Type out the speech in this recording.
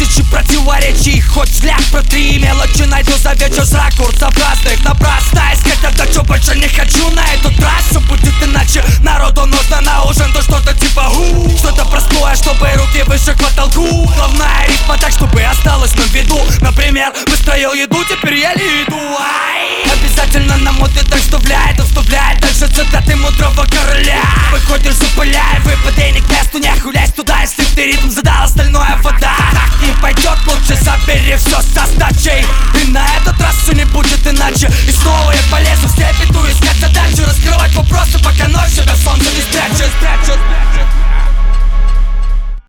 Кучу противоречий, хоть взгляд протри. Мелочи найду за вечер с ракурсов разных. Напрасно искать отдачу, больше не хочу на эту трассу. Будет иначе, народу нужно на ужин. То что-то типа что-то простое, чтобы руки выше к потолку. Главная ритма так, чтобы осталось на виду. Например, выстроил еду, теперь ели еду. Обязательно на моды так вставляет также цитаты мудрого короля. Выходишь, запыляй, выпадай не к месту, не хулясь туда. Если ты ритм задал, остальное вода. Так не пойдет, лучше забери все